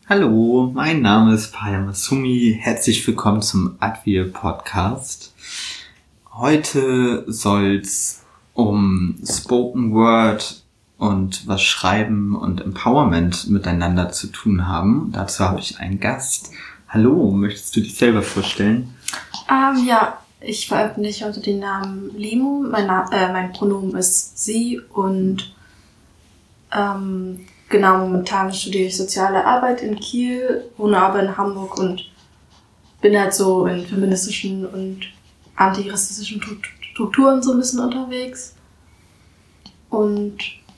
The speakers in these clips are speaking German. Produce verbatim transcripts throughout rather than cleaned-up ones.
Hallo, mein Name ist Paya Masumi. Herzlich willkommen zum Advil Podcast. Heute soll's um Spoken Word und was Schreiben und Empowerment miteinander zu tun haben. Dazu habe ich einen Gast. Hallo, möchtest du dich selber vorstellen? Ähm, ja, ich veröffentliche unter dem Namen Limu. Mein, Na- äh, mein Pronomen ist sie und ähm, genau, momentan studiere ich Soziale Arbeit in Kiel, wohne aber in Hamburg und bin halt so in feministischen und antirassistischen Strukturen so ein bisschen unterwegs. Und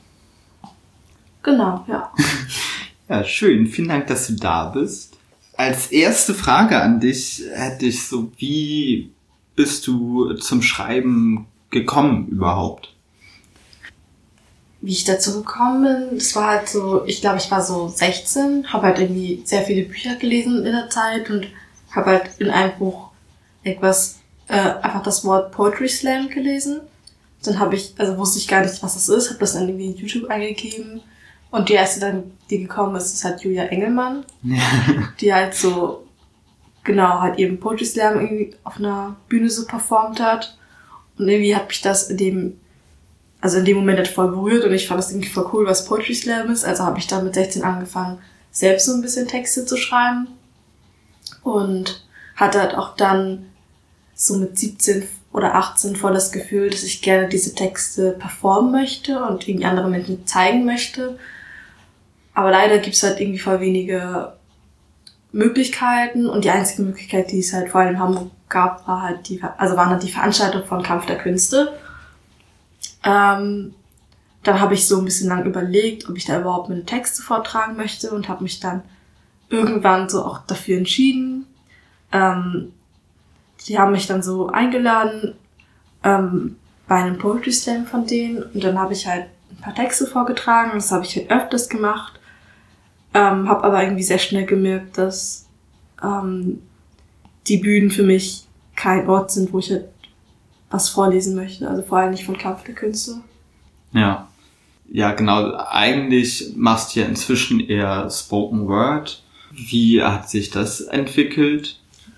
genau, ja. Ja, schön. Vielen Dank, dass du da bist. Als erste Frage an dich hätte ich so, wie bist du zum Schreiben gekommen überhaupt? Wie ich dazu gekommen bin, das war halt so, ich glaube, ich war so sechzehn, habe halt irgendwie sehr viele Bücher gelesen in der Zeit und habe halt in einem Buch etwas, äh, einfach das Wort Poetry Slam gelesen. Dann habe ich, also wusste ich gar nicht, was das ist, habe das dann irgendwie in YouTube eingegeben und die erste dann, die gekommen ist, ist halt Julia Engelmann, die halt so, genau, halt eben Poetry Slam irgendwie auf einer Bühne so performt hat und irgendwie hat mich das in dem Also in dem Moment hat voll berührt und ich fand das irgendwie voll cool, was Poetry Slam ist. Also habe ich dann mit sechzehn angefangen, selbst so ein bisschen Texte zu schreiben. Und hatte halt auch dann so mit siebzehn oder achtzehn voll das Gefühl, dass ich gerne diese Texte performen möchte und irgendwie anderen Menschen zeigen möchte. Aber leider gibt's halt irgendwie voll wenige Möglichkeiten. Und die einzige Möglichkeit, die es halt vor allem in Hamburg gab, war halt die, also waren halt die Veranstaltung von Kampf der Künste. Ähm, dann habe ich so ein bisschen lang überlegt, ob ich da überhaupt meine Texte vortragen möchte und habe mich dann irgendwann so auch dafür entschieden. Ähm, die haben mich dann so eingeladen ähm, bei einem Poetry Slam von denen und dann habe ich halt ein paar Texte vorgetragen. Das habe ich halt öfters gemacht, ähm, habe aber irgendwie sehr schnell gemerkt, dass ähm, die Bühnen für mich kein Ort sind, wo ich halt was vorlesen möchte, also vor allem nicht von Kampf der Künste. Ja, ja genau, eigentlich machst du ja inzwischen eher Spoken Word. Wie hat sich das entwickelt?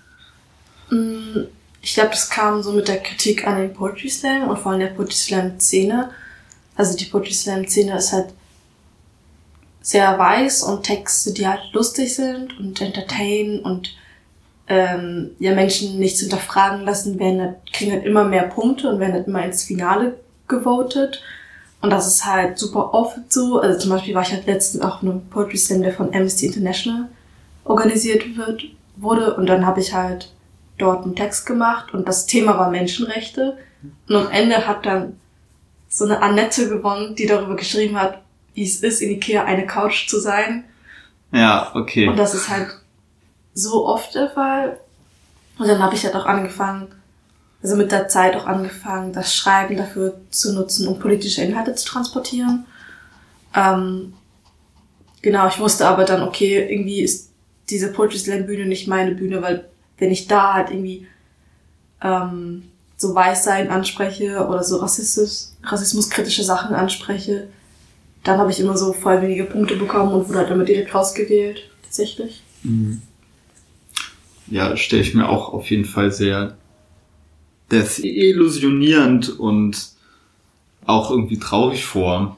Ich glaube, das kam so mit der Kritik an den Poetry Slam und vor allem der Poetry Slam Szene. Also die Poetry Slam Szene ist halt sehr weiß und Texte, die halt lustig sind und entertainen und Ähm, ja, Menschen nichts hinterfragen lassen, werden halt, kriegen halt immer mehr Punkte und werden halt immer ins Finale gewotet. Und das ist halt super oft so. Also zum Beispiel war ich halt letztens auch in einem Poetry Slam, der von Amnesty International organisiert wird, wurde. Und dann habe ich halt dort einen Text gemacht und das Thema war Menschenrechte. Und am Ende hat dann so eine Annette gewonnen, die darüber geschrieben hat, wie es ist, in Ikea eine Couch zu sein. Ja, okay. Und das ist halt so oft der Fall. Und dann habe ich halt auch angefangen, also mit der Zeit auch angefangen, das Schreiben dafür zu nutzen, um politische Inhalte zu transportieren. Ähm, genau, ich wusste aber dann, okay, irgendwie ist diese Poetry Slam Bühne nicht meine Bühne, weil wenn ich da halt irgendwie ähm, so Weißsein anspreche oder so Rassismus, rassismuskritische Sachen anspreche, dann habe ich immer so voll wenige Punkte bekommen und wurde halt immer direkt rausgewählt, tatsächlich. Mhm. Ja, stelle ich mir auch auf jeden Fall sehr desillusionierend und auch irgendwie traurig vor.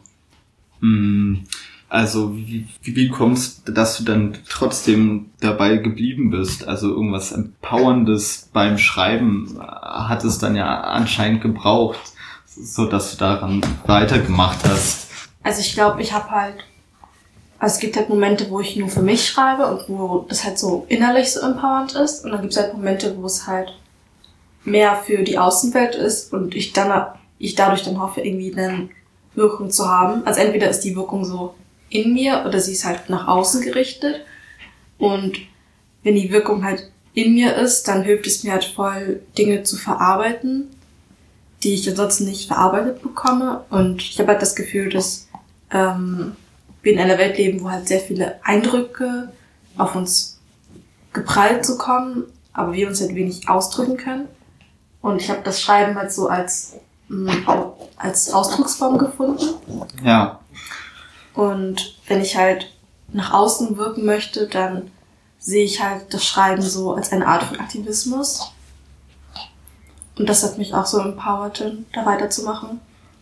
Also wie, wie kommst du, dass du dann trotzdem dabei geblieben bist? Also irgendwas Empowerndes beim Schreiben hat es dann ja anscheinend gebraucht, so dass du daran weitergemacht hast. Also ich glaube, ich habe halt Also es gibt halt Momente, wo ich nur für mich schreibe und wo das halt so innerlich so empowernd ist. Und dann gibt es halt Momente, wo es halt mehr für die Außenwelt ist und ich dann ich dadurch dann hoffe, irgendwie eine Wirkung zu haben. Also entweder ist die Wirkung so in mir oder sie ist halt nach außen gerichtet. Und wenn die Wirkung halt in mir ist, dann hilft es mir halt voll, Dinge zu verarbeiten, die ich ansonsten nicht verarbeitet bekomme. Und ich habe halt das Gefühl, dass ähm, wir in einer Welt leben, wo halt sehr viele Eindrücke auf uns geprallt zu kommen, aber wir uns halt wenig ausdrücken können. Und ich habe das Schreiben halt so als als Ausdrucksform gefunden. Ja. Und wenn ich halt nach außen wirken möchte, dann sehe ich halt das Schreiben so als eine Art von Aktivismus. Und das hat mich auch so empowert, da weiterzumachen.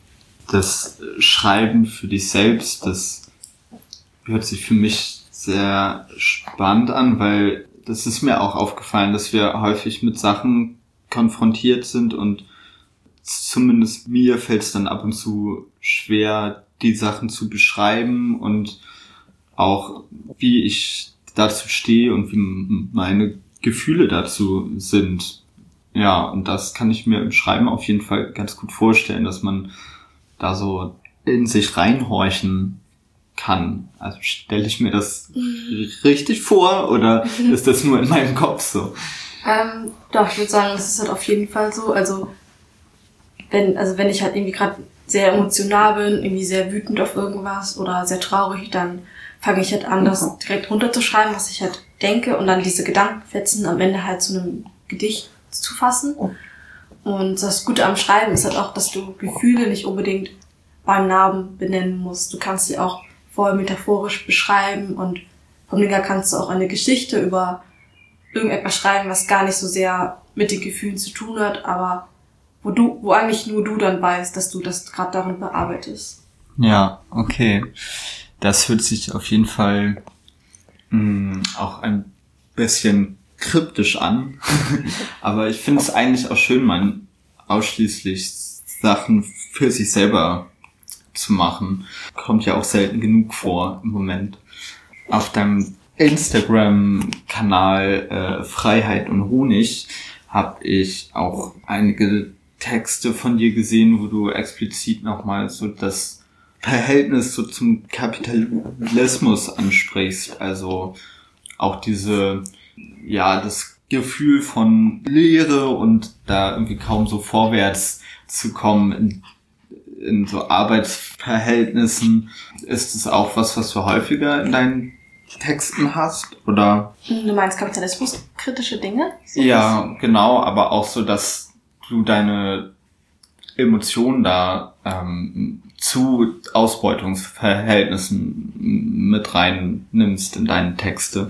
Das Schreiben für dich selbst, das hört sich für mich sehr spannend an, weil das ist mir auch aufgefallen, dass wir häufig mit Sachen konfrontiert sind und zumindest mir fällt es dann ab und zu schwer, die Sachen zu beschreiben und auch wie ich dazu stehe und wie meine Gefühle dazu sind. Ja, und das kann ich mir im Schreiben auf jeden Fall ganz gut vorstellen, dass man da so in sich reinhorchen kann. Also stelle ich mir das mhm. richtig vor oder mhm. ist das nur in meinem Kopf so? Ähm, doch, ich würde sagen, das ist halt auf jeden Fall so. Also wenn, also wenn ich halt irgendwie gerade sehr emotional bin, irgendwie sehr wütend auf irgendwas oder sehr traurig, dann fange ich halt an, das direkt runterzuschreiben, was ich halt denke und dann diese Gedankenfetzen am Ende halt zu einem Gedicht zu fassen. Und das Gute am Schreiben ist halt auch, dass du Gefühle nicht unbedingt beim Namen benennen musst. Du kannst sie auch voll metaphorisch beschreiben und vom Ding her kannst du auch eine Geschichte über irgendetwas schreiben, was gar nicht so sehr mit den Gefühlen zu tun hat, aber wo du, wo eigentlich nur du dann weißt, dass du das gerade darin bearbeitest. Ja, okay. Das hört sich auf jeden Fall mh, auch ein bisschen kryptisch an. Aber ich finde es eigentlich auch schön, mal ausschließlich Sachen für sich selber zu machen. Kommt ja auch selten genug vor im Moment. Auf deinem Instagram-Kanal äh, Freiheit und Honig habe ich auch einige Texte von dir gesehen, wo du explizit nochmal so das Verhältnis so zum Kapitalismus ansprichst. Also auch diese, ja, das Gefühl von Leere und da irgendwie kaum so vorwärts zu kommen in, in so Arbeitsverhältnissen. Ist es auch was, was du häufiger in deinen Texten hast, oder? Du meinst kapitalismuskritische Dinge? So ja, was? Genau, aber auch so, dass du deine Emotionen da ähm, zu Ausbeutungsverhältnissen mit rein nimmst in deine Texte.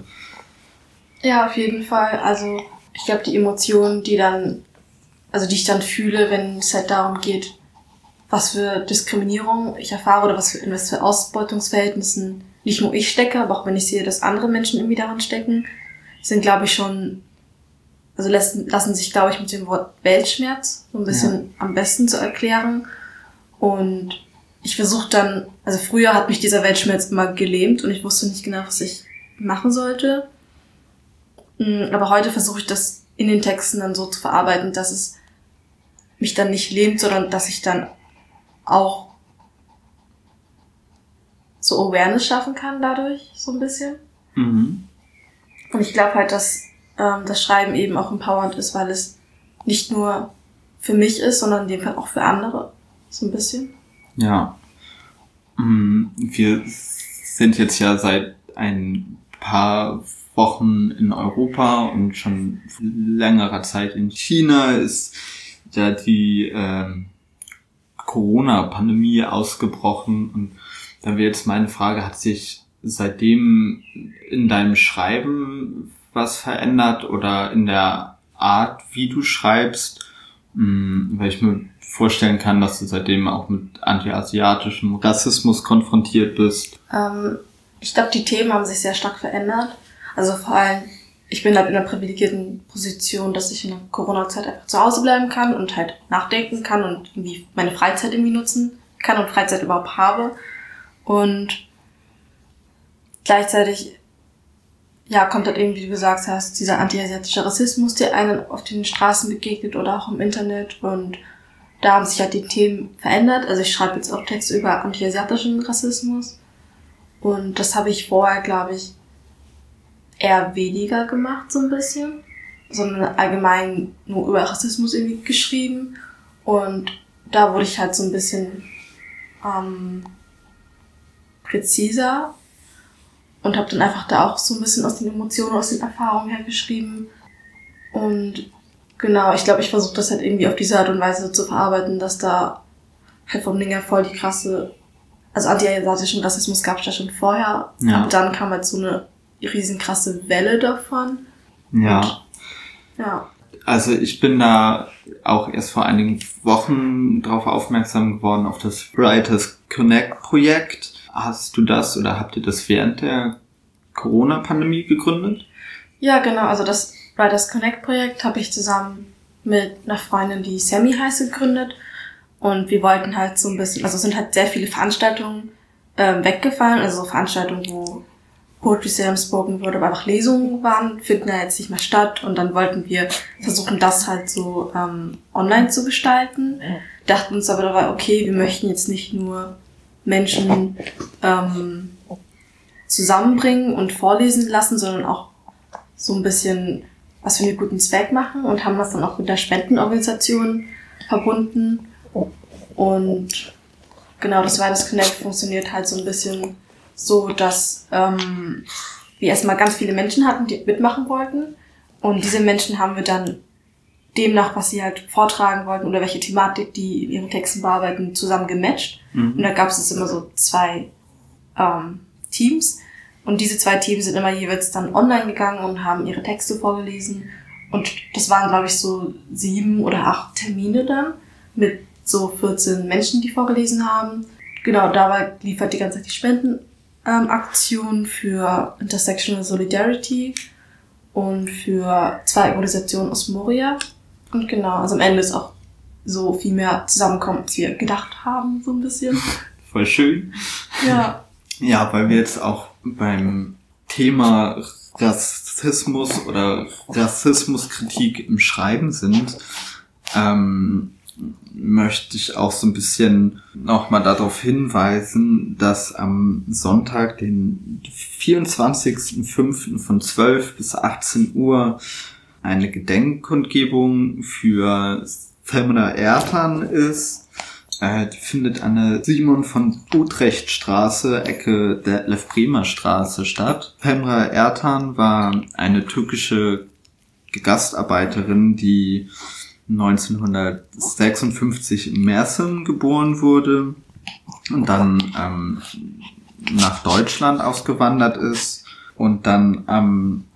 Ja, auf jeden Fall. Also ich glaube, die Emotionen, die dann, also die ich dann fühle, wenn es halt darum geht, was für Diskriminierung ich erfahre oder was für, in was für Ausbeutungsverhältnissen nicht nur ich stecke, aber auch wenn ich sehe, dass andere Menschen irgendwie daran stecken, sind, glaube ich, schon, also lassen, lassen sich, glaube ich, mit dem Wort Weltschmerz so ein bisschen ja. am besten zu erklären. Und ich versuche dann, also früher hat mich dieser Weltschmerz immer gelähmt und ich wusste nicht genau, was ich machen sollte. Aber heute versuche ich das in den Texten dann so zu verarbeiten, dass es mich dann nicht lähmt, sondern dass ich dann auch so Awareness schaffen kann dadurch, so ein bisschen. Mhm. Und ich glaube halt, dass ähm, das Schreiben eben auch empowernd ist, weil es nicht nur für mich ist, sondern in dem Fall auch für andere, so ein bisschen. Ja. Wir sind jetzt ja seit ein paar Wochen in Europa und schon längerer Zeit in China ist ja die äh, Corona-Pandemie ausgebrochen und da wäre jetzt meine Frage, hat sich seitdem in deinem Schreiben was verändert oder in der Art, wie du schreibst? Weil ich mir vorstellen kann, dass du seitdem auch mit anti-asiatischem Rassismus konfrontiert bist. Ähm, ich glaube, die Themen haben sich sehr stark verändert. Also vor allem, ich bin halt in einer privilegierten Position, dass ich in der Corona-Zeit einfach zu Hause bleiben kann und halt nachdenken kann und irgendwie meine Freizeit irgendwie nutzen kann und Freizeit überhaupt habe. Und gleichzeitig, ja, kommt halt eben, wie du gesagt hast, dieser anti-asiatische Rassismus, der einen auf den Straßen begegnet oder auch im Internet. Und da haben sich halt die Themen verändert. Also ich schreibe jetzt auch Texte über anti-asiatischen Rassismus. Und das habe ich vorher, glaube ich, eher weniger gemacht, so ein bisschen. Sondern allgemein nur über Rassismus irgendwie geschrieben. Und da wurde ich halt so ein bisschen ähm, präziser und habe dann einfach da auch so ein bisschen aus den Emotionen, aus den Erfahrungen her geschrieben. Und genau, ich glaube, ich versuche das halt irgendwie auf diese Art und Weise zu verarbeiten, dass da halt vom Ding her voll die krasse also anti-asiatischen Rassismus gab es ja schon vorher. Ja. Und dann kam halt so eine riesenkrasse Welle davon. Ja. Und, ja. Also ich bin da auch erst vor einigen Wochen drauf aufmerksam geworden, auf das Writers Connect Projekt. Hast du das oder habt ihr das während der Corona-Pandemie gegründet? Ja, genau. Also das Writers Connect Projekt habe ich zusammen mit einer Freundin, die Sammy heißt, gegründet. Und wir wollten halt so ein bisschen, also es sind halt sehr viele Veranstaltungen ähm, weggefallen. Also so Veranstaltungen, wo Poetry Slam, Spoken Word, aber einfach Lesungen waren, finden ja jetzt nicht mehr statt. Und dann wollten wir versuchen, das halt so ähm, online zu gestalten. Dachten uns aber dabei, okay, wir möchten jetzt nicht nur Menschen ähm, zusammenbringen und vorlesen lassen, sondern auch so ein bisschen was für einen guten Zweck machen und haben das dann auch mit der Spendenorganisation verbunden. Und genau, das Writers Connect funktioniert halt so ein bisschen so, dass ähm, wir erstmal ganz viele Menschen hatten, die mitmachen wollten. Und diese Menschen haben wir dann demnach, was sie halt vortragen wollten oder welche Thematik die in ihren Texten bearbeiten, zusammen gematcht. Mhm. Und da gab es immer so zwei ähm, Teams. Und diese zwei Teams sind immer jeweils dann online gegangen und haben ihre Texte vorgelesen. Und das waren, glaube ich, so sieben oder acht Termine dann mit so vierzehn Menschen, die vorgelesen haben. Genau, dabei liefert die ganze Zeit die Spendenaktion ähm, für Intersectional Solidarity und für zwei Organisationen aus Moria. Und genau, also am Ende ist auch so viel mehr zusammenkommen, als wir gedacht haben, so ein bisschen. Voll schön. Ja. Ja, weil wir jetzt auch beim Thema Rassismus oder Rassismuskritik im Schreiben sind, ähm, möchte ich auch so ein bisschen nochmal darauf hinweisen, dass am Sonntag, den vierundzwanzigsten fünften von zwölf bis achtzehn Uhr eine Gedenkkundgebung für Femra Ertan ist. Äh, die findet an der Simon von Utrecht Straße, Ecke der Detlef Bremer Straße statt. Femra Ertan war eine türkische Gastarbeiterin, die neunzehnhundertsechsundfünfzig in Mersin geboren wurde und dann ähm, nach Deutschland ausgewandert ist und dann am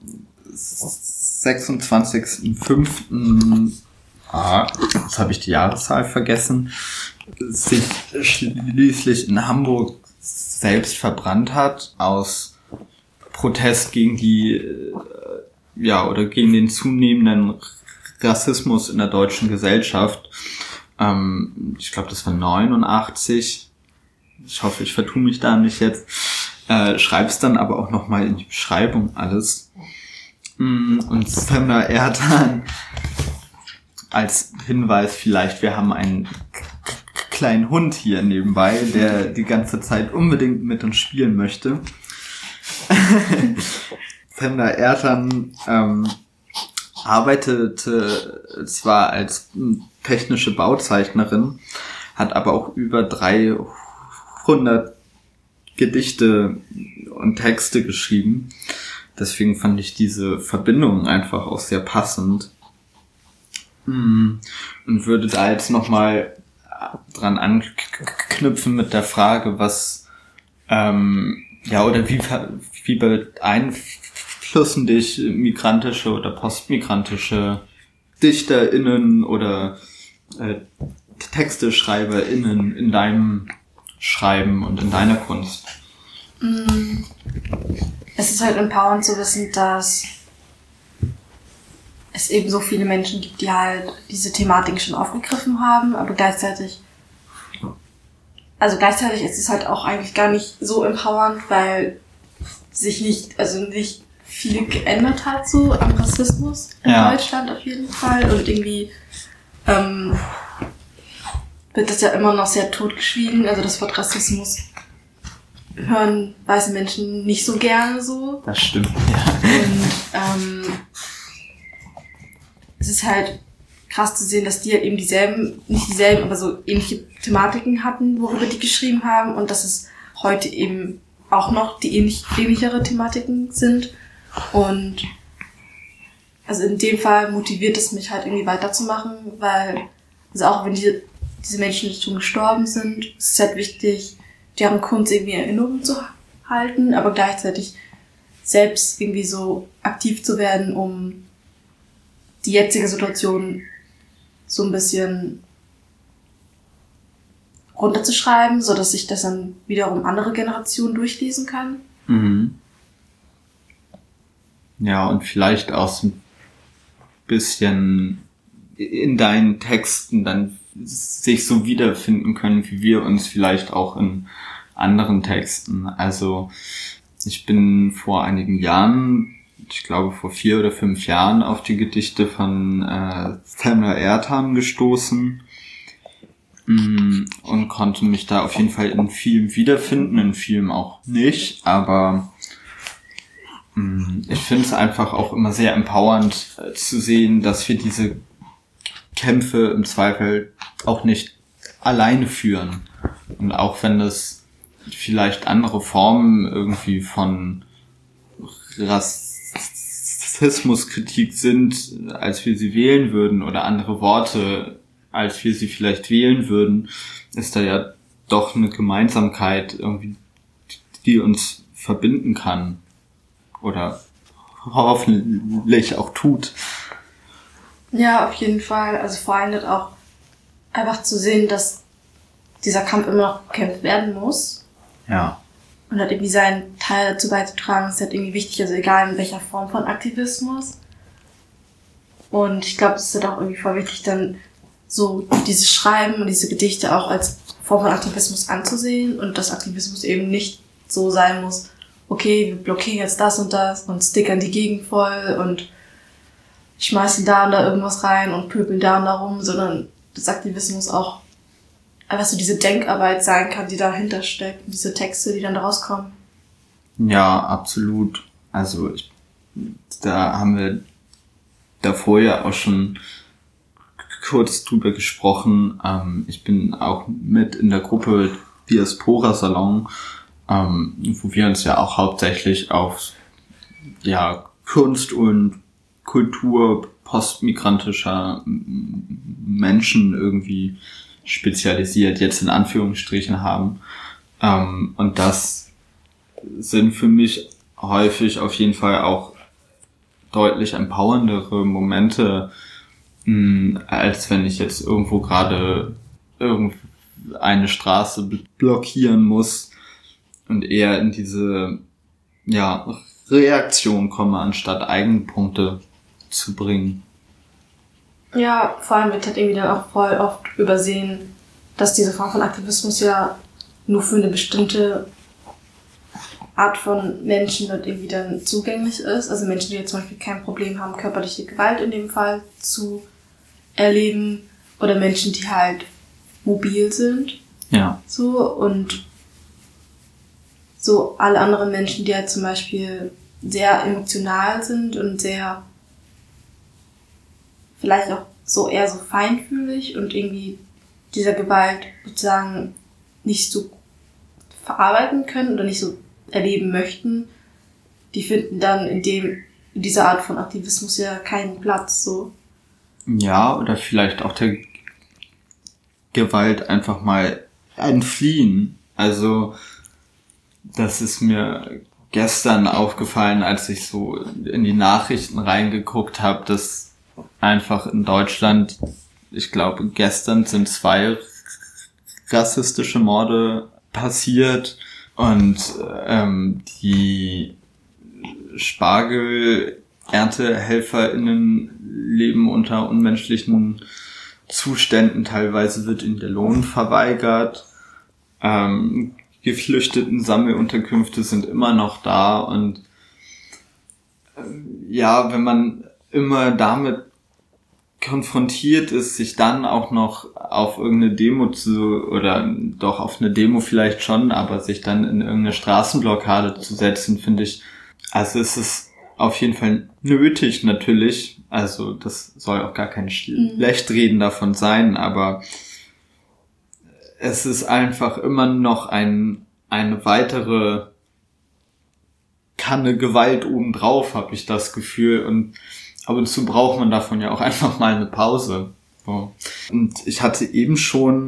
sechsundzwanzigsten fünften Ah, jetzt habe ich die Jahreszahl vergessen, sich schließlich in Hamburg selbst verbrannt hat aus Protest gegen die, äh, ja, oder gegen den zunehmenden Rassismus in der deutschen Gesellschaft. Ähm, ich glaube, das war neunundachtzig. Ich hoffe, ich vertue mich da nicht jetzt. Äh, schreib's dann aber auch nochmal in die Beschreibung alles. Und Femra Ertan als Hinweis vielleicht, wir haben einen kleinen Hund hier nebenbei, der die ganze Zeit unbedingt mit uns spielen möchte. Femra Ertan ähm, arbeitete zwar als technische Bauzeichnerin, hat aber auch über dreihundert Gedichte und Texte geschrieben. Deswegen fand ich diese Verbindung einfach auch sehr passend. Und würde da jetzt nochmal dran anknüpfen mit der Frage, was, ähm, ja, oder wie, wie beeinflussen dich migrantische oder postmigrantische DichterInnen oder äh, TexteschreiberInnen in deinem Schreiben und in deiner Kunst? Es ist halt empowernd zu wissen, dass es eben so viele Menschen gibt, die halt diese Thematik schon aufgegriffen haben, aber gleichzeitig, also gleichzeitig ist es halt auch eigentlich gar nicht so empowernd, weil sich nicht, also nicht viel geändert hat so am Rassismus in ja. Deutschland auf jeden Fall und irgendwie ähm, wird das ja immer noch sehr totgeschwiegen, also das Wort Rassismus hören weiße Menschen nicht so gerne so. Das stimmt, ja. Und ähm, es ist halt krass zu sehen, dass die halt eben dieselben, nicht dieselben, aber so ähnliche Thematiken hatten, worüber die geschrieben haben und dass es heute eben auch noch die ähnlich, ähnlichere Thematiken sind. Und also in dem Fall motiviert es mich halt irgendwie weiterzumachen, weil also auch wenn die, diese Menschen schon gestorben sind, ist es halt wichtig, deren Kunst irgendwie in Erinnerung zu halten, aber gleichzeitig selbst irgendwie so aktiv zu werden, um die jetzige Situation so ein bisschen runterzuschreiben, so dass sich das dann wiederum andere Generationen durchlesen kann. Mhm. Ja, und vielleicht auch so ein bisschen in deinen Texten dann sich so wiederfinden können, wie wir uns vielleicht auch in anderen Texten. Also ich bin vor einigen Jahren, ich glaube vor vier oder fünf Jahren, auf die Gedichte von äh, Samuel Ertan gestoßen mm, und konnte mich da auf jeden Fall in vielem wiederfinden, in vielem auch nicht, aber mm, ich finde es einfach auch immer sehr empowernd äh, zu sehen, dass wir diese Kämpfe im Zweifel auch nicht alleine führen. Und auch wenn das vielleicht andere Formen irgendwie von Rassismuskritik sind, als wir sie wählen würden, oder andere Worte, als wir sie vielleicht wählen würden, ist da ja doch eine Gemeinsamkeit irgendwie, die uns verbinden kann. Oder hoffentlich auch tut. Ja, auf jeden Fall. Also vor allem halt auch einfach zu sehen, dass dieser Kampf immer noch gekämpft werden muss. Ja. Und hat irgendwie seinen Teil dazu beizutragen, ist halt irgendwie wichtig, also egal in welcher Form von Aktivismus. Und ich glaube, es ist halt auch irgendwie voll wichtig, dann so dieses Schreiben und diese Gedichte auch als Form von Aktivismus anzusehen und dass Aktivismus eben nicht so sein muss, okay, wir blockieren jetzt das und das und stickern die Gegend voll und schmeißen da und da irgendwas rein und pöbeln da und da rum, sondern dass Aktivismus auch einfach so diese Denkarbeit sein kann, die dahinter steckt, und diese Texte, die dann da rauskommen. Ja, absolut. Also ich, da haben wir davor ja auch schon kurz drüber gesprochen. Ähm, ich bin auch mit in der Gruppe Diaspora Salon, ähm, wo wir uns ja auch hauptsächlich auf ja Kunst und Kultur postmigrantischer Menschen irgendwie spezialisiert, jetzt in Anführungsstrichen haben. Ähm, und das sind für mich häufig auf jeden Fall auch deutlich empowerndere Momente, mh, als wenn ich jetzt irgendwo gerade irgendeine Straße blockieren muss und eher in diese ja Reaktion komme, anstatt Eigenpunkte zu bringen. Ja, vor allem wird halt irgendwie dann auch voll oft übersehen, dass diese Form von Aktivismus ja nur für eine bestimmte Art von Menschen halt irgendwie dann zugänglich ist. Also Menschen, die jetzt zum Beispiel kein Problem haben, körperliche Gewalt in dem Fall zu erleben, oder Menschen, die halt mobil sind. Ja. So, und so alle anderen Menschen, die halt zum Beispiel sehr emotional sind und sehr vielleicht auch so eher so feinfühlig und irgendwie dieser Gewalt sozusagen nicht so verarbeiten können oder nicht so erleben möchten, die finden dann in dem, in dieser Art von Aktivismus ja keinen Platz, so. Ja, oder vielleicht auch der Gewalt einfach mal entfliehen. Also, das ist mir gestern aufgefallen, als ich so in die Nachrichten reingeguckt habe, dass einfach in Deutschland, ich glaube, gestern sind zwei rassistische Morde passiert und ähm, die SpargelerntehelferInnen leben unter unmenschlichen Zuständen. Teilweise wird ihnen der Lohn verweigert. Ähm, Geflüchteten-Sammelunterkünfte sind immer noch da und äh, ja, wenn man immer damit konfrontiert ist, sich dann auch noch auf irgendeine Demo zu, oder doch auf eine Demo vielleicht schon, aber sich dann in irgendeine Straßenblockade zu setzen, finde ich, also es ist auf jeden Fall nötig natürlich, also das soll auch gar kein Schlechtreden davon sein, aber es ist einfach immer noch ein eine weitere Kanne Gewalt obendrauf, habe ich das Gefühl, und ab und zu braucht man davon ja auch einfach mal eine Pause. So. Und ich hatte eben schon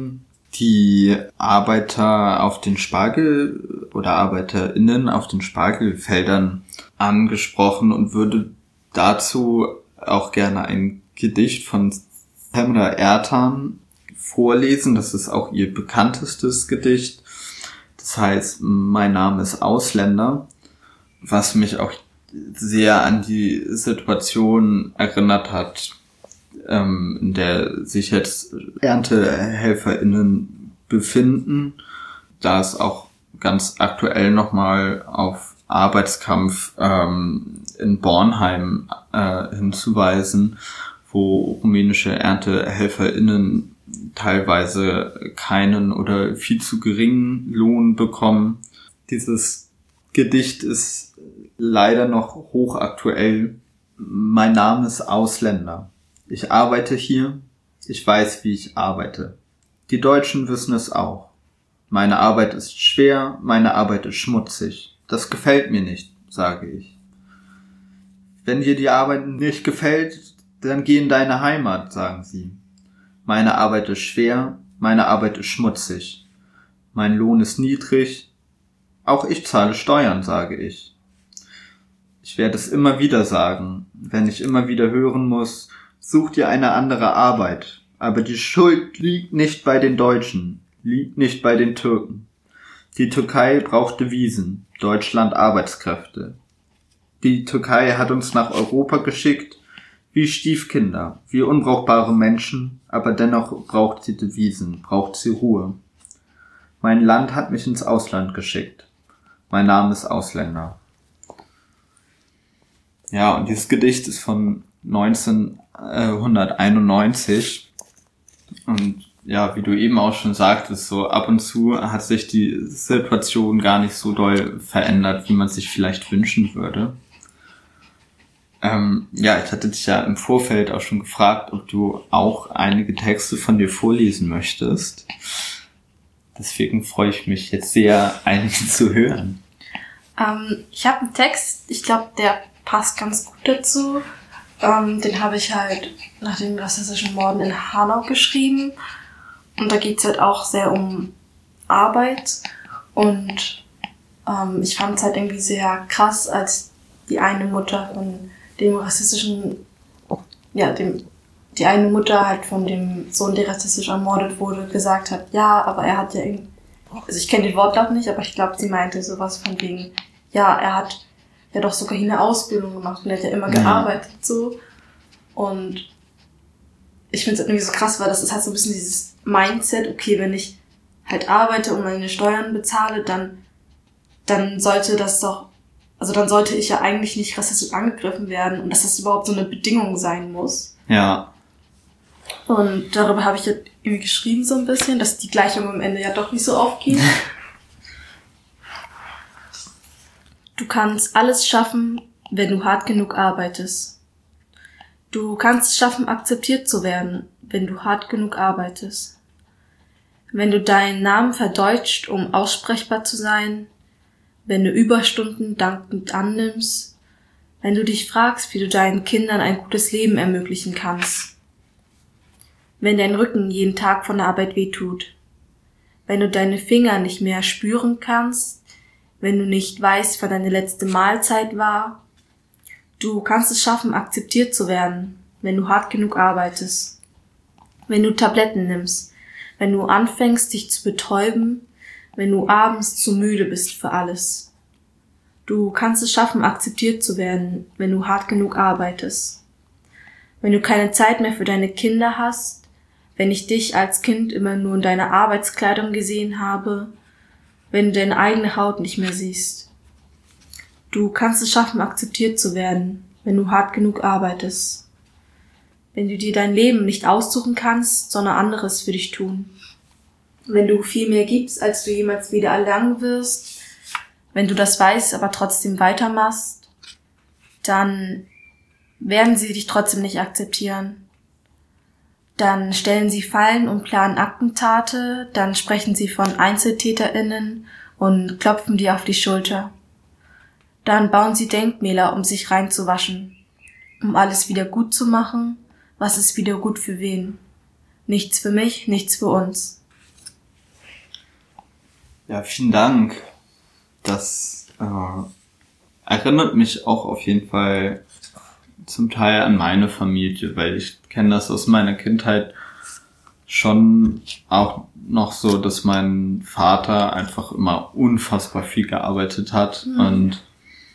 die Arbeiter auf den Spargel oder ArbeiterInnen auf den Spargelfeldern angesprochen und würde dazu auch gerne ein Gedicht von Semra Ertan vorlesen. Das ist auch ihr bekanntestes Gedicht. Das heißt, mein Name ist Ausländer, was mich auch sehr an die Situation erinnert hat, in der sich jetzt ErntehelferInnen befinden, da es auch ganz aktuell nochmal auf Arbeitskampf ähm, in Bornheim äh, hinzuweisen, wo rumänische ErntehelferInnen teilweise keinen oder viel zu geringen Lohn bekommen. Dieses Gedicht ist leider noch hochaktuell. Mein Name ist Ausländer. Ich arbeite hier, ich weiß, wie ich arbeite. Die Deutschen wissen es auch. Meine Arbeit ist schwer, meine Arbeit ist schmutzig. Das gefällt mir nicht, sage ich. Wenn dir die Arbeit nicht gefällt, dann geh in deine Heimat, sagen sie. Meine Arbeit ist schwer, meine Arbeit ist schmutzig. Mein Lohn ist niedrig, auch ich zahle Steuern, sage ich. Ich werde es immer wieder sagen, wenn ich immer wieder hören muss, such dir eine andere Arbeit, aber die Schuld liegt nicht bei den Deutschen, liegt nicht bei den Türken. Die Türkei braucht Devisen, Deutschland Arbeitskräfte. Die Türkei hat uns nach Europa geschickt, wie Stiefkinder, wie unbrauchbare Menschen, aber dennoch braucht sie Devisen, braucht sie Ruhe. Mein Land hat mich ins Ausland geschickt. Mein Name ist Ausländer. Ja, und dieses Gedicht ist von neunzehnhunderteinundneunzig und ja, wie du eben auch schon sagtest, so ab und zu hat sich die Situation gar nicht so doll verändert, wie man sich vielleicht wünschen würde. Ähm, ja, ich hatte dich ja im Vorfeld auch schon gefragt, ob du auch einige Texte von dir vorlesen möchtest. Deswegen freue ich mich jetzt sehr, einige zu hören. Ähm, ich habe einen Text, ich glaube, der passt ganz gut dazu. Ähm, den habe ich halt nach den rassistischen Morden in Hanau geschrieben. Und da geht's halt auch sehr um Arbeit. Und ähm, ich fand es halt irgendwie sehr krass, als die eine Mutter von dem rassistischen, ja, dem, die eine Mutter halt von dem Sohn, der rassistisch ermordet wurde, gesagt hat, ja, aber er hat ja irgendwie, also ich kenne den Wortlaut nicht, aber ich glaube, sie meinte sowas von wegen, ja, er hat ja doch sogar hier eine Ausbildung gemacht und er hat ja immer Ja. gearbeitet, so. Und ich finde es irgendwie so krass, weil das ist halt so ein bisschen dieses Mindset, okay, wenn ich halt arbeite und meine Steuern bezahle, dann, dann sollte das doch, also dann sollte ich ja eigentlich nicht rassistisch angegriffen werden und dass das überhaupt so eine Bedingung sein muss. Ja. Und darüber habe ich jetzt irgendwie geschrieben so ein bisschen, dass die Gleichung am Ende ja doch nicht so aufgeht. Du kannst alles schaffen, wenn du hart genug arbeitest. Du kannst es schaffen, akzeptiert zu werden, wenn du hart genug arbeitest. Wenn du deinen Namen verdeutscht, um aussprechbar zu sein, wenn du Überstunden dankend annimmst, wenn du dich fragst, wie du deinen Kindern ein gutes Leben ermöglichen kannst, wenn dein Rücken jeden Tag von der Arbeit wehtut, wenn du deine Finger nicht mehr spüren kannst, wenn du nicht weißt, wann deine letzte Mahlzeit war. Du kannst es schaffen, akzeptiert zu werden, wenn du hart genug arbeitest, wenn du Tabletten nimmst, wenn du anfängst, dich zu betäuben, wenn du abends zu müde bist für alles. Du kannst es schaffen, akzeptiert zu werden, wenn du hart genug arbeitest. Wenn du keine Zeit mehr für deine Kinder hast, wenn ich dich als Kind immer nur in deiner Arbeitskleidung gesehen habe, wenn du deine eigene Haut nicht mehr siehst. Du kannst es schaffen, akzeptiert zu werden, wenn du hart genug arbeitest. Wenn du dir dein Leben nicht aussuchen kannst, sondern anderes für dich tun. Wenn du viel mehr gibst, als du jemals wieder erlangen wirst, wenn du das weißt, aber trotzdem weitermachst, dann werden sie dich trotzdem nicht akzeptieren. Dann stellen sie Fallen und planen Attentate, dann sprechen sie von EinzeltäterInnen und klopfen dir auf die Schulter. Dann bauen sie Denkmäler, um sich reinzuwaschen, um alles wieder gut zu machen. Was ist wieder gut für wen? Nichts für mich, nichts für uns. Ja, vielen Dank. Das äh, erinnert mich auch auf jeden Fall zum Teil an meine Familie, weil ich kenne das aus meiner Kindheit schon auch noch so, dass mein Vater einfach immer unfassbar viel gearbeitet hat mhm. und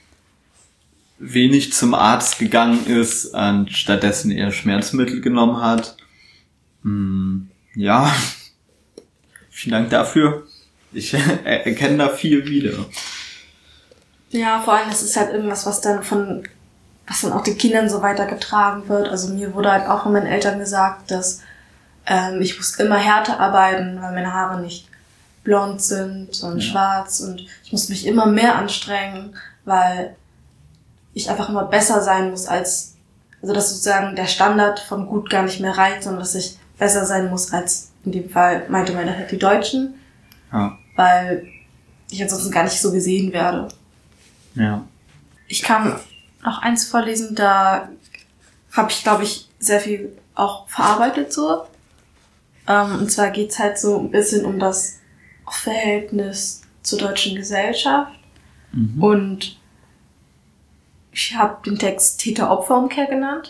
wenig zum Arzt gegangen ist und stattdessen eher Schmerzmittel genommen hat. Hm, ja, vielen Dank dafür. Ich erkenne da viel wieder. Ja, vor allem, das ist halt irgendwas, was dann von, was dann auch den Kindern so weitergetragen wird. Also mir wurde halt auch von meinen Eltern gesagt, dass ähm, ich muss immer härter arbeiten, weil meine Haare nicht blond sind, sondern ja. schwarz, und ich muss mich immer mehr anstrengen, weil ich einfach immer besser sein muss als, also dass sozusagen der Standard von gut gar nicht mehr reicht, sondern dass ich besser sein muss als, in dem Fall meinte meine die Deutschen, ja. weil ich ansonsten gar nicht so gesehen werde. Ja. Ich kann noch eins vorlesen, da habe ich, glaube ich, sehr viel auch verarbeitet so. Ähm, und zwar geht's halt so ein bisschen um das Verhältnis zur deutschen Gesellschaft. Mhm. Und ich habe den Text Täter-Opfer-Umkehr genannt.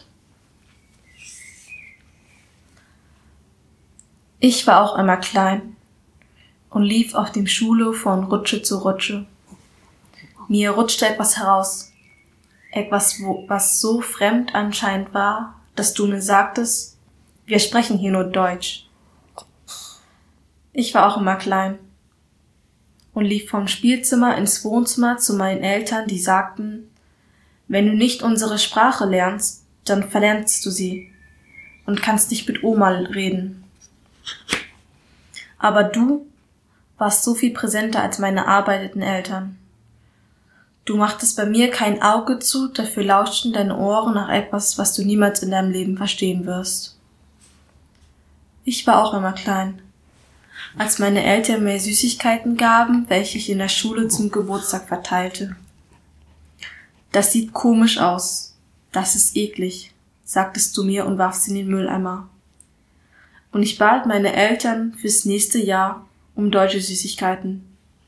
Ich war auch einmal klein und lief auf dem Schulhof von Rutsche zu Rutsche. Mir rutschte etwas heraus, etwas, wo, was so fremd anscheinend war, dass du mir sagtest, wir sprechen hier nur Deutsch. Ich war auch immer klein und lief vom Spielzimmer ins Wohnzimmer zu meinen Eltern, die sagten, wenn du nicht unsere Sprache lernst, dann verlernst du sie und kannst nicht mit Oma reden. Aber du warst so viel präsenter als meine arbeitenden Eltern. Du machtest bei mir kein Auge zu, dafür lauschten deine Ohren nach etwas, was du niemals in deinem Leben verstehen wirst. Ich war auch immer klein, als meine Eltern mir Süßigkeiten gaben, welche ich in der Schule zum Geburtstag verteilte. Das sieht komisch aus. Das ist eklig, sagtest du mir und warfst in den Mülleimer. Und ich bat meine Eltern fürs nächste Jahr um deutsche Süßigkeiten.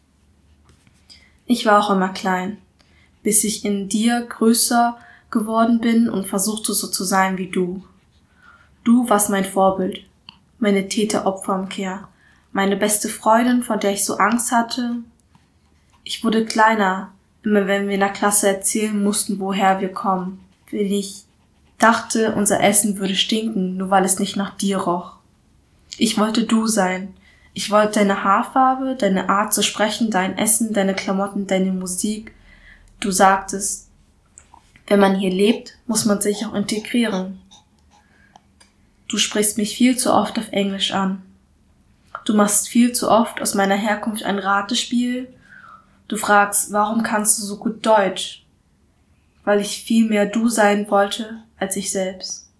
Ich war auch immer klein, bis ich in dir größer geworden bin und versuchte so zu sein wie du. Du warst mein Vorbild, meine Täter-Opfer-Umkehr, meine beste Freundin, vor der ich so Angst hatte. Ich wurde kleiner, immer wenn wir in der Klasse erzählen mussten, woher wir kommen. Wenn ich dachte, unser Essen würde stinken, nur weil es nicht nach dir roch. Ich wollte du sein. Ich wollte deine Haarfarbe, deine Art zu sprechen, dein Essen, deine Klamotten, deine Musik. Du sagtest, wenn man hier lebt, muss man sich auch integrieren. Du sprichst mich viel zu oft auf Englisch an. Du machst viel zu oft aus meiner Herkunft ein Ratespiel. Du fragst, warum kannst du so gut Deutsch? Weil ich viel mehr du sein wollte als ich selbst.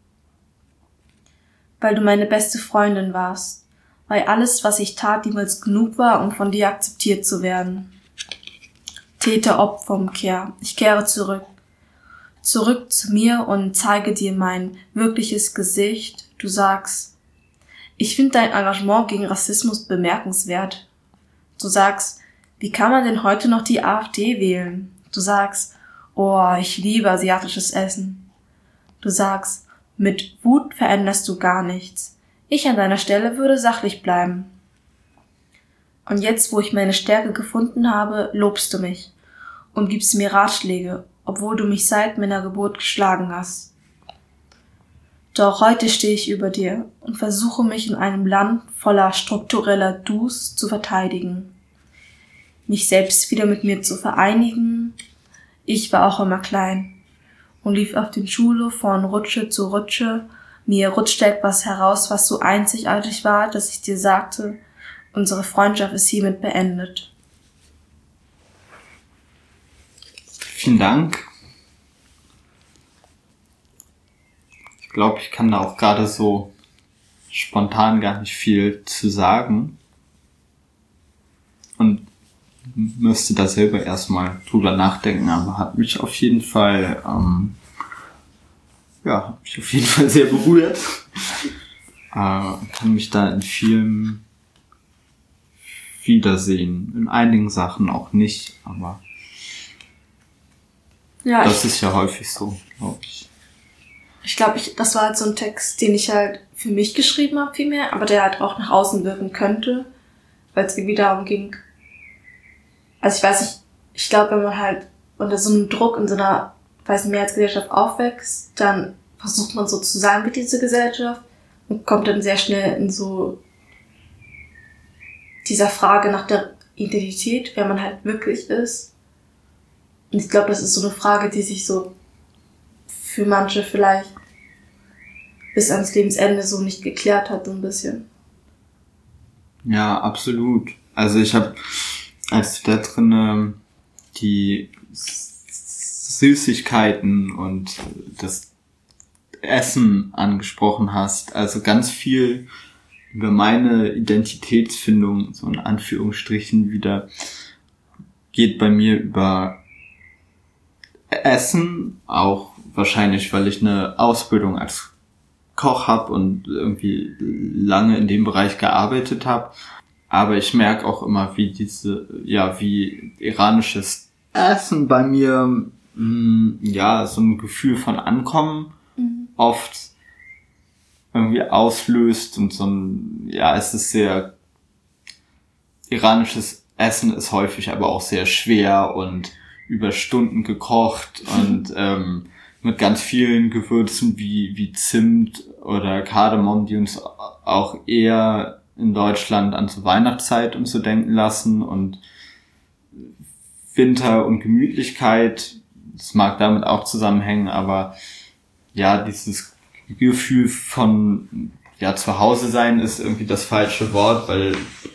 Weil du meine beste Freundin warst. Weil alles, was ich tat, niemals genug war, um von dir akzeptiert zu werden. Täter-Opfer-Umkehr. Ich kehre zurück. Zurück zu mir und zeige dir mein wirkliches Gesicht. Du sagst, ich finde dein Engagement gegen Rassismus bemerkenswert. Du sagst, wie kann man denn heute noch die AfD wählen? Du sagst, oh, ich liebe asiatisches Essen. Du sagst, mit Wut veränderst du gar nichts. Ich an deiner Stelle würde sachlich bleiben. Und jetzt, wo ich meine Stärke gefunden habe, lobst du mich und gibst mir Ratschläge, obwohl du mich seit meiner Geburt geschlagen hast. Doch heute stehe ich über dir und versuche mich in einem Land voller struktureller Dus zu verteidigen. Mich selbst wieder mit mir zu vereinigen. Ich war auch immer klein und lief auf den Schulhof von Rutsche zu Rutsche. Mir rutschte etwas heraus, was so einzigartig war, dass ich dir sagte, unsere Freundschaft ist hiermit beendet. Vielen Dank. Ich glaube, ich kann da auch gerade so spontan gar nicht viel zu sagen. Und müsste da selber erstmal drüber nachdenken, aber hat mich auf jeden Fall, ähm, ja, hat mich auf jeden Fall sehr berührt. äh, kann mich da in vielen, wiedersehen. In einigen Sachen auch nicht, aber ja, das ich, ist ja häufig so, glaube ich. Ich glaube, ich, das war halt so ein Text, den ich halt für mich geschrieben habe vielmehr, aber der halt auch nach außen wirken könnte, weil es irgendwie darum ging. Also ich weiß nicht, ich glaube, wenn man halt unter so einem Druck in so einer, weiß nicht, Mehrheitsgesellschaft aufwächst, dann versucht man so zu sein wie diese Gesellschaft und kommt dann sehr schnell in so dieser Frage nach der Identität, wer man halt wirklich ist. Und ich glaube, das ist so eine Frage, die sich so für manche vielleicht bis ans Lebensende so nicht geklärt hat, so ein bisschen. Ja, absolut. Also ich habe, als du da drin die Süßigkeiten und das Essen angesprochen hast, also ganz viel über meine Identitätsfindung, so in Anführungsstrichen wieder, geht bei mir über Essen, auch wahrscheinlich, weil ich eine Ausbildung als Koch habe und irgendwie lange in dem Bereich gearbeitet habe. Aber ich merke auch immer, wie diese, ja, wie iranisches Essen bei mir, mh, ja, so ein Gefühl von Ankommen mhm. oft irgendwie auslöst und so ein, ja, es ist sehr, iranisches Essen ist häufig aber auch sehr schwer und über Stunden gekocht und ähm, mit ganz vielen Gewürzen wie wie Zimt oder Kardamom, die uns auch eher in Deutschland an so Weihnachtszeit und so denken lassen und Winter und Gemütlichkeit, das mag damit auch zusammenhängen, aber ja, dieses Gefühl von ja zu Hause sein ist irgendwie das falsche Wort, weil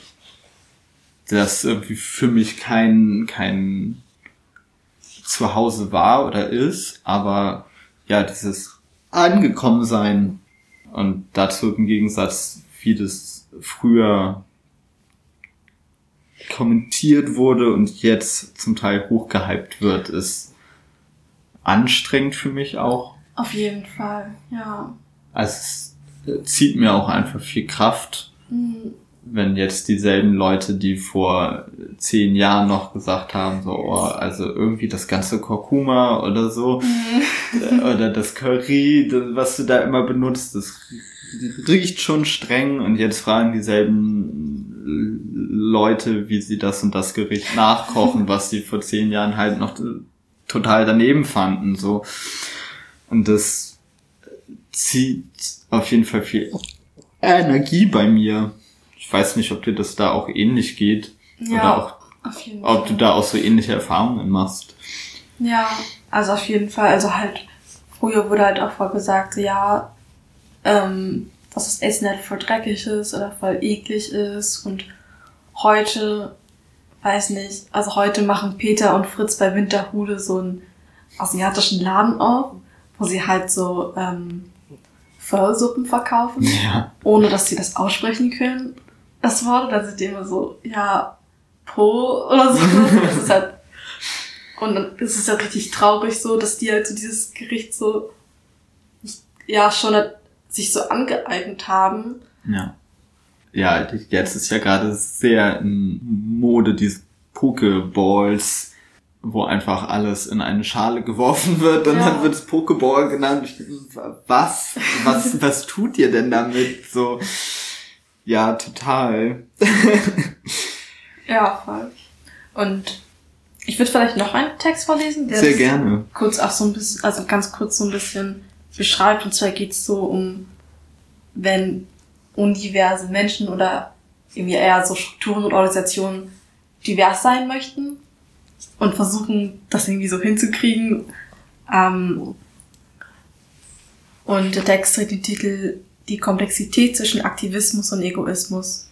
das irgendwie für mich kein kein Zuhause war oder ist, aber ja, dieses Angekommensein und dazu im Gegensatz, wie das früher kommentiert wurde und jetzt zum Teil hochgehypt wird, ist anstrengend für mich auch. Auf jeden Fall, ja. Also es zieht mir auch einfach viel Kraft, mhm. wenn jetzt dieselben Leute, die vor zehn Jahren noch gesagt haben, so, oh, also irgendwie das ganze Kurkuma oder so, mhm. oder das Curry, was du da immer benutzt, das riecht schon streng und jetzt fragen dieselben Leute, wie sie das und das Gericht nachkochen, was sie vor zehn Jahren halt noch total daneben fanden, so. Und das zieht auf jeden Fall viel Energie bei mir. Ich weiß nicht, ob dir das da auch ähnlich geht. Ja, oder auch, auf jeden ob Fall. du da auch so ähnliche Erfahrungen machst. Ja, also auf jeden Fall. Also halt, früher wurde halt auch voll gesagt, ja, ähm, dass das Essen halt voll dreckig ist oder voll eklig ist. Und heute, weiß nicht, also heute machen Peter und Fritz bei Winterhude so einen asiatischen Laden auf, wo sie halt so ähm, Pho-Suppen verkaufen, ja. ohne dass sie das aussprechen können. Das Wort, da sind die immer so, ja, Po oder so. Das ist halt, und dann ist es halt richtig traurig so, dass die halt so dieses Gericht so, ja, schon halt sich so angeeignet haben. Ja. Ja, jetzt ist ja gerade sehr in Mode, diese Pokeballs, wo einfach alles in eine Schale geworfen wird und ja. dann wird es Pokeball genannt. Was? Was, was tut ihr denn damit? So, ja, total. Ja, voll. Und ich würde vielleicht noch einen Text vorlesen, der sehr gerne kurz auch so ein bisschen, also ganz kurz so ein bisschen beschreibt. Und zwar geht's so um, wenn undiverse Menschen oder irgendwie eher so Strukturen und Organisationen divers sein möchten und versuchen, das irgendwie so hinzukriegen. Ähm, und der Text trägt den Titel Die Komplexität zwischen Aktivismus und Egoismus.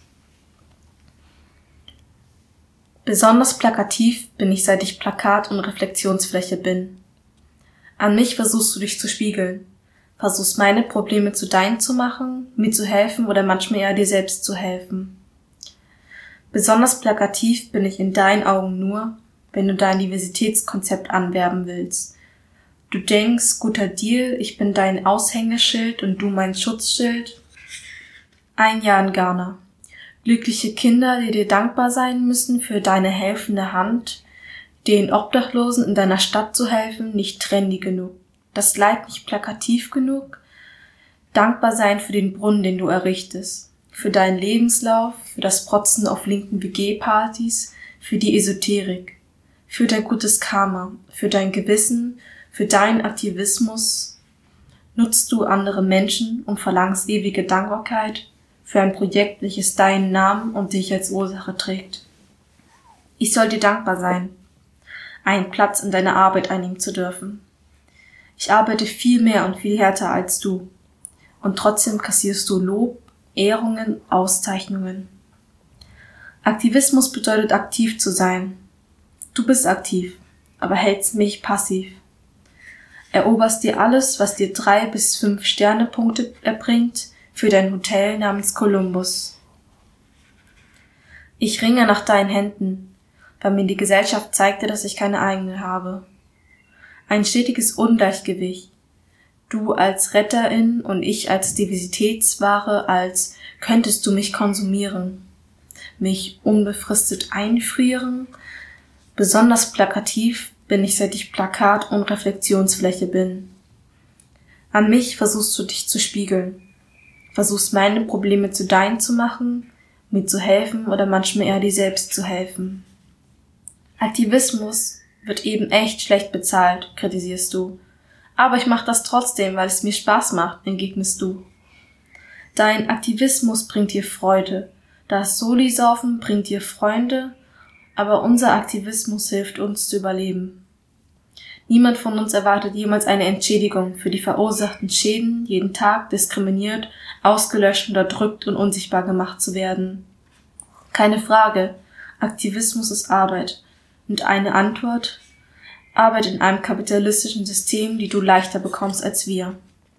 Besonders plakativ bin ich, seit ich Plakat und Reflexionsfläche bin. An mich versuchst du dich zu spiegeln, versuchst meine Probleme zu deinen zu machen, mir zu helfen oder manchmal eher dir selbst zu helfen. Besonders plakativ bin ich in deinen Augen nur, wenn du dein Diversitätskonzept anwerben willst. Du denkst, guter Deal, ich bin dein Aushängeschild und du mein Schutzschild. Ein Jahr in Ghana. Glückliche Kinder, die dir dankbar sein müssen für deine helfende Hand, den Obdachlosen in deiner Stadt zu helfen, nicht trendy genug, das Leid nicht plakativ genug, dankbar sein für den Brunnen, den du errichtest, für deinen Lebenslauf, für das Protzen auf linken W G-Partys, für die Esoterik, für dein gutes Karma, für dein Gewissen, für deinen Aktivismus. Nutzt du andere Menschen und verlangst ewige Dankbarkeit für ein Projekt, welches deinen Namen und dich als Ursache trägt. Ich soll dir dankbar sein, einen Platz in deiner Arbeit einnehmen zu dürfen. Ich arbeite viel mehr und viel härter als du. Und trotzdem kassierst du Lob, Ehrungen, Auszeichnungen. Aktivismus bedeutet, aktiv zu sein. Du bist aktiv, aber hältst mich passiv. Eroberst dir alles, was dir drei bis fünf Sternepunkte erbringt, für dein Hotel namens Columbus. Ich ringe nach deinen Händen, weil mir die Gesellschaft zeigte, dass ich keine eigene habe. Ein stetiges Ungleichgewicht. Du als Retterin und ich als Diversitätsware, als könntest du mich konsumieren, mich unbefristet einfrieren. Besonders plakativ bin ich, seit ich Plakat und Reflexionsfläche bin. An mich versuchst du dich zu spiegeln, versuchst meine Probleme zu deinen zu machen, mir zu helfen oder manchmal eher dir selbst zu helfen. Aktivismus wird eben echt schlecht bezahlt, kritisierst du. Aber ich mache das trotzdem, weil es mir Spaß macht, entgegnest du. Dein Aktivismus bringt dir Freude, das Soli-Saufen bringt dir Freunde, aber unser Aktivismus hilft uns zu überleben. Niemand von uns erwartet jemals eine Entschädigung für die verursachten Schäden, jeden Tag diskriminiert, ausgelöscht, unterdrückt und unsichtbar gemacht zu werden. Keine Frage, Aktivismus ist Arbeit. Und eine Antwort, Arbeit in einem kapitalistischen System, die du leichter bekommst als wir.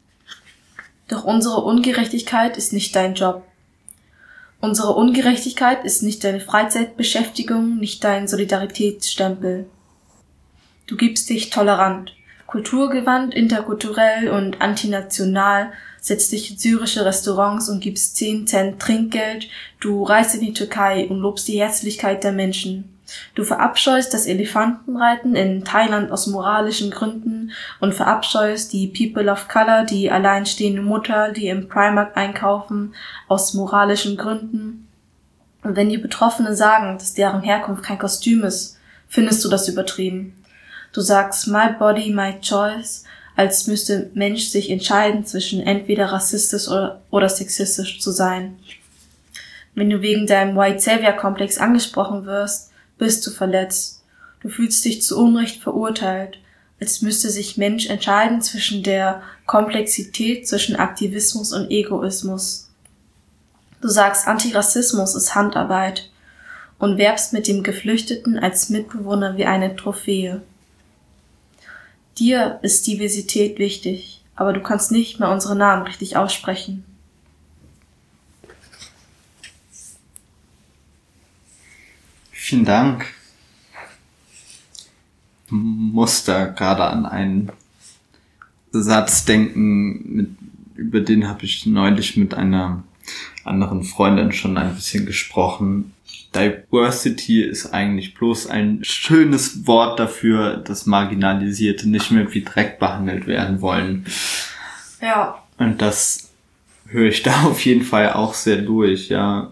Doch unsere Ungerechtigkeit ist nicht dein Job. Unsere Ungerechtigkeit ist nicht deine Freizeitbeschäftigung, nicht dein Solidaritätsstempel. Du gibst dich tolerant, kulturgewandt, interkulturell und antinational, setzt dich in syrische Restaurants und gibst zehn Cent Trinkgeld, du reist in die Türkei und lobst die Herzlichkeit der Menschen. Du verabscheust das Elefantenreiten in Thailand aus moralischen Gründen und verabscheust die People of Color, die alleinstehende Mutter, die im Primark einkaufen, aus moralischen Gründen. Und wenn die Betroffenen sagen, dass deren Herkunft kein Kostüm ist, findest du das übertrieben. Du sagst my body, my choice, als müsste Mensch sich entscheiden zwischen entweder rassistisch oder, oder sexistisch zu sein. Wenn du wegen deinem White Savior Komplex angesprochen wirst, bist du verletzt. Du fühlst dich zu Unrecht verurteilt, als müsste sich Mensch entscheiden zwischen der Komplexität zwischen Aktivismus und Egoismus. Du sagst, Antirassismus ist Handarbeit und werbst mit dem Geflüchteten als Mitbewohner wie eine Trophäe. Dir ist Diversität wichtig, aber du kannst nicht mehr unsere Namen richtig aussprechen. Vielen Dank. Ich muss da gerade an einen Satz denken, mit, über den habe ich neulich mit einer anderen Freundin schon ein bisschen gesprochen. Diversity ist eigentlich bloß ein schönes Wort dafür, dass Marginalisierte nicht mehr wie Dreck behandelt werden wollen. Ja. Und das höre ich da auf jeden Fall auch sehr durch, ja.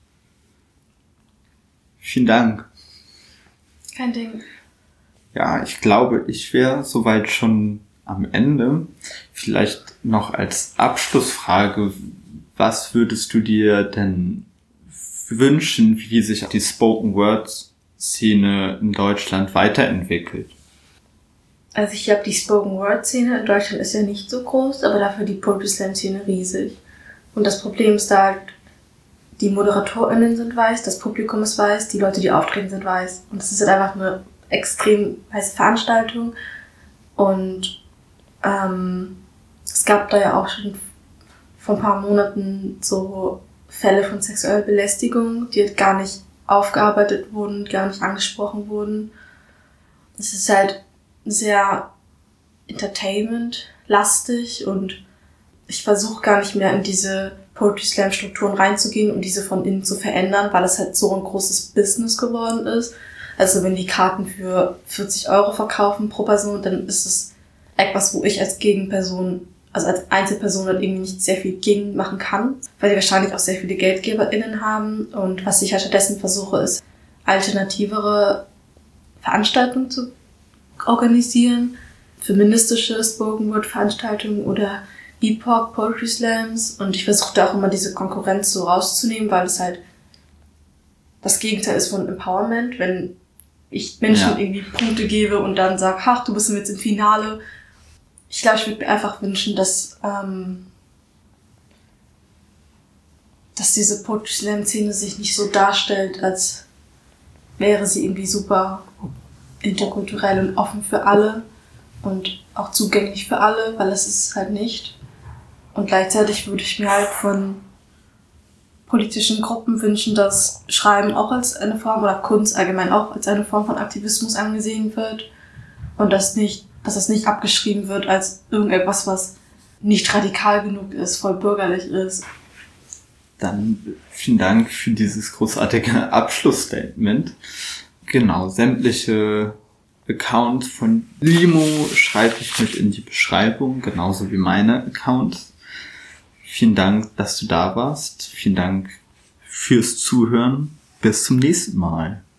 Vielen Dank. Kein Ding. Ja, ich glaube, ich wäre soweit schon am Ende. Vielleicht noch als Abschlussfrage, was würdest du dir denn wünschen, wie sich die Spoken-Word-Szene in Deutschland weiterentwickelt? Also ich glaube, die Spoken-Word-Szene in Deutschland ist ja nicht so groß, aber dafür die Poetry Slam-Szene riesig. Und das Problem ist da halt, die ModeratorInnen sind weiß, das Publikum ist weiß, die Leute, die auftreten, sind weiß. Und das ist halt einfach eine extrem heiße Veranstaltung. Und ähm, es gab da ja auch schon vor ein paar Monaten so Fälle von sexueller Belästigung, die halt gar nicht aufgearbeitet wurden, gar nicht angesprochen wurden. Es ist halt sehr Entertainment-lastig und ich versuche gar nicht mehr in diese Poetry Slam Strukturen reinzugehen und diese von innen zu verändern, weil es halt so ein großes Business geworden ist. Also wenn die Karten für vierzig Euro verkaufen pro Person, dann ist es etwas, wo ich als Gegenperson, also als Einzelperson dann irgendwie nicht sehr viel gegen machen kann, weil die wahrscheinlich auch sehr viele GeldgeberInnen haben. Und was ich halt stattdessen versuche, ist, alternativere Veranstaltungen zu organisieren, feministische Spoken-Word-Veranstaltungen oder E P O C Poetry Slams. Und ich versuche da auch immer diese Konkurrenz so rauszunehmen, weil es halt das Gegenteil ist von Empowerment, wenn ich Menschen ja. irgendwie Punkte gebe und dann sage, ach, du bist jetzt im Finale. Ich glaube, ich würde mir einfach wünschen, dass ähm, dass diese Poetry Slam Szene sich nicht so darstellt, als wäre sie irgendwie super interkulturell und offen für alle und auch zugänglich für alle, weil es ist halt nicht. Und gleichzeitig würde ich mir halt von politischen Gruppen wünschen, dass Schreiben auch als eine Form oder Kunst allgemein auch als eine Form von Aktivismus angesehen wird und dass nicht, dass es nicht abgeschrieben wird als irgendetwas, was nicht radikal genug ist, voll bürgerlich ist. Dann vielen Dank für dieses großartige Abschlussstatement. Genau, sämtliche Accounts von Limo schreibe ich mit in die Beschreibung, genauso wie meine Accounts. Vielen Dank, dass du da warst. Vielen Dank fürs Zuhören. Bis zum nächsten Mal.